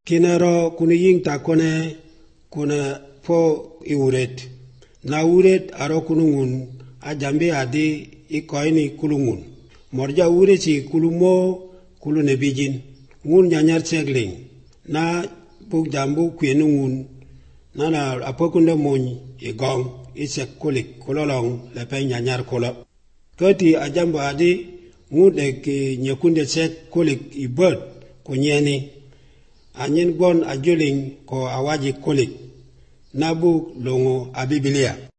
kinero kuni ying takone kuna po iuret na uret aro kunungun ajambe adi ikoini kulungun morja ureci kulumo kulune bijin ngun nyanyar segling na puk jambu kwenungun nana apokunda mon igong isek kulik kulolong lepe nyanyar kula kati ajambu adi ngude ki nyekunde sek kulik ibot kunyeni anyen gon ajuling ko awaji kulik nabu longo abibilia